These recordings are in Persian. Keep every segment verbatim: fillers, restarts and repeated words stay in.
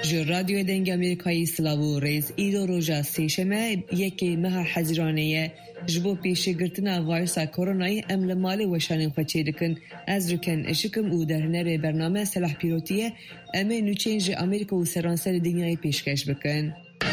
جو رادیو دنگ امریکایی سلاو ریز ایدو روژا سیشمه یکی مها حزیرانه جبو پیشی گرتنا وایرسا کرونایی ام لمالی وشانین خوچه دکن از رکن اشکم او در هنر برنامه سلاح پیروتیه امه نوچینج امریکا و سرانسر دنیای پیشکش بکن.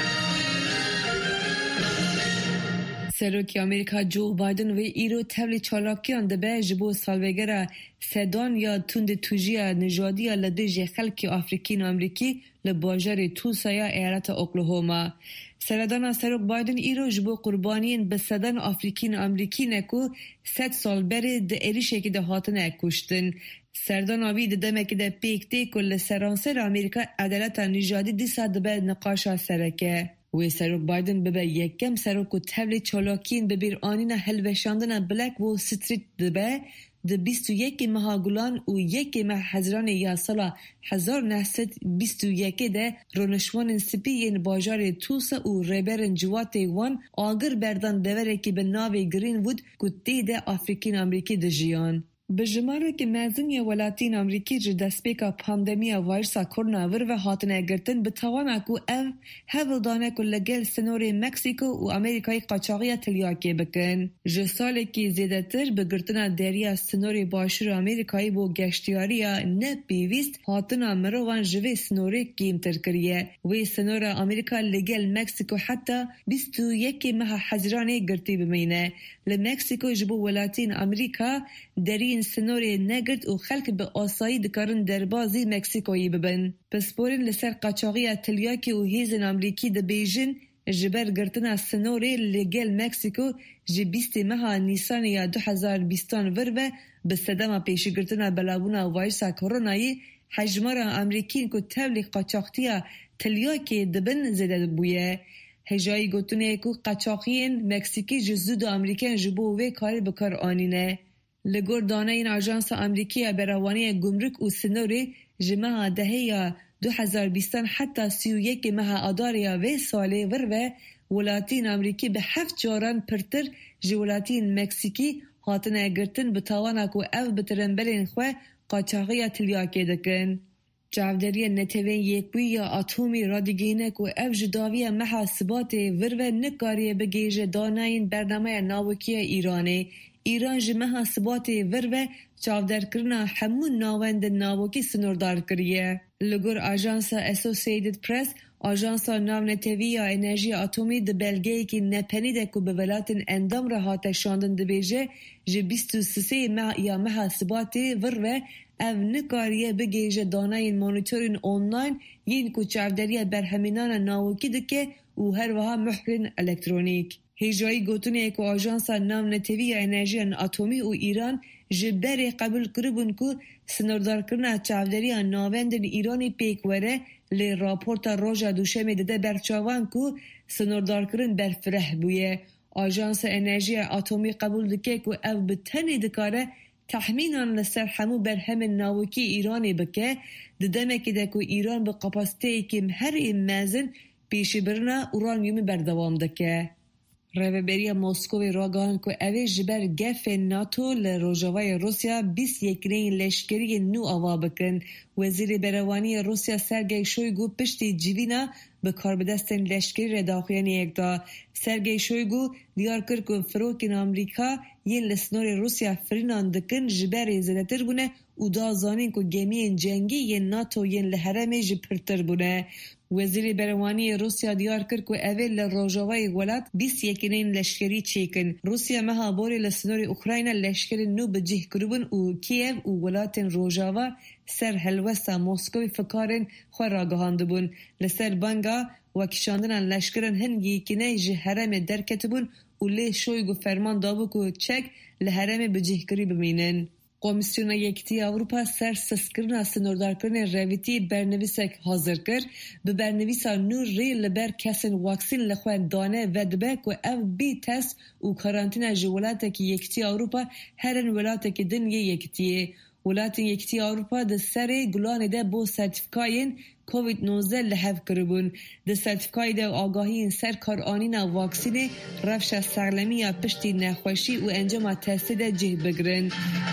سروکی امریکا جو بایدن و ایرو تبلی چالاکیان دبه جبو سالوگره سدان یا تند توجیه نژادی لدیج خلک آفریقی و امریکی لباجر توسا یا ایالت اوکلاهوما. سردان سروک بایدن ایرو جبو قربانین به سدان آفریقی و امریکی نکو ست سال بره ده ایریشه که ده هاتنه کشتن. سردان آوی ده دمه که ده پیکته کل سرانسر امریکا عدالت نژادی دیسا دبه نقاشا سرکه. و سروک بایدن ببه یکم سروک و تبلی چالاکین ببیر آنینا هلوشاندن بلک و ستریت دبه ده بیست و یک مهاگولان و یک ماه حزران یا سالا هزار نهصد بیست و یک ده رونشوان سپیین باجار توس و ریبرن جوات وان آگر بردن دوره که به ناوی گرین وود کتی ده آفریقین امریکی ده جیان. به جماره که مزنی ولاتین امریکی جه دستپیکا پاندمی وایرسا کرونا ور و هاتنه گرتن به توانه که او هول دانه که لگل سنور مکسیکو و امریکای قاچاقی تلیاکی بکن. جه ساله که زیده تر به گرتن دریا سنور باشور امریکایی بو گشتیاریا نه بیویست هاتنه مروان جوه سنوری کیم تر کریه و سنور امریکا لگل مکسیکو حتی بیست و یک ماه حزرانه گرتی بمینه. لمکسیکو جبو ولاتین امریکا دری این سنوری نگرد و خلق به آسایی دکارن دربازی مکسیکویی ببن. پسپورین لسر قاچاقی تلیاکی و هیزن امریکی ده بیجن جبر گرتنا سنوری لگل مکسیکو جی بیست ماه نیسان یا دو هزار بیستان ور و به صدام پیشی گرتنا بلابونا وایرسا کرونایی حجمار امریکین که تبلی قاچاقتی تلیاکی دبن زده بویه. هجایی گوتونه که قاچاقیین مکسیکی جزود امریکن جبو و کاری بکار آنینه. لگور دانه این آژانس امریکی براوانی گمرک و سنوری جمعه دهه یا دو هزار بیستان حتی سی و یک ماه آداریا و ساله ور و ولاتین امریکی به هفت جاران پرتر جولاتین مکسیکی هاتنه گرتن به تاوانا که او بترنبلین خواه قاچاقی تلیاکی دکن. جاودری نتوین یکوی یا اتمی رادیگینه که او جداوی محاسبات ور و نکاریه بگیج دانه برنامه ناوکی ایرانی. ایران جمعه ثبات ور و چاودر کرنا همون ناوند ناوکی سنوردار کریه. لگور آژانس اسوسییتد پرس آژانس ناونتوی یا انرژی اتمی ده بلگهی که نپنیده که به ولاتن اندام را هاته شاندن ده بیجه جه بیست و سه ماه یا ماه ثبات ور و او نکاریه بگیجه دانه این مانیتورین اونلاین یین که چاودریه برهمینان ناوکی ده که او هر وها محرین الکترونیک. هیجایی گوتونه که آژانس ناونتوی انرژی اتمی و ایران جبری قبول کربون که سنوردار کرنا چاودری ناوند ایرانی پیک وره لی راپورت روژا دوشمی دده برچاوان که سنوردار کرن برفره بویه. آژانس انرژی اتمی قبول دکه که او بتنی دکاره تحمینان لسر همو برهم ناوکی ایرانی بکه ددمه که ده که ایران به قپاسته که هر این مازن پیشی برنا اورانیومی بردوام دکه. رهبری مسکو راگان که اوی جبر گف ناتو لروجاوای روسیا بیست یک لشکری نو آوا بکن. وزیر بروانی روسیا سرگی شویگو پشتی جیوینا به کار بدستن لشکری رداخیانی اکدا. سرگی شویگو دیار کرد که فروکین امریکا یین لسنور روسیا فرینان دکن جبر زدتر بونه او دازانین که گمین جنگی یین ناتو یین لحرمی جپرتر بونه. وزیر بروانی روسیا دیار کرد که اول روجاوای ولات بیست یک لشکری چیکن. روسیا مها بوری لسنور اوکراین لشکری نو بجه کربون و کیف و ولات روجاوا سر هلوسا مسکوی فکارن خواه راگهانده بون. لسر بانگا و کشاندن لشکرن هنگی کنه جه حرم درکت بون و لی شویگو فرمان دابو که چک لحرم بجه کری بمینن. کمیسیون یکتی اروپا سر سسکرنا سنوردار کردن رویتی برنویسک حاضر کرد. به برنویسا نور ری لبر کسن واکسین لخوان دانه و دبه که او بی تست و کارانتین جولاته که یکتی اروپا هرن ولاته که دنگه یکتیه. ولات یکتی اروپا ده سر گلان ده بو سرتیفکاین کووید نوزده لحف کربون. ده سرتیفکای ده آگاهی سر کار آنینا واکسینه رفش سرلمی یا پشتی نخوشی و انجام تست ده جه بگرن.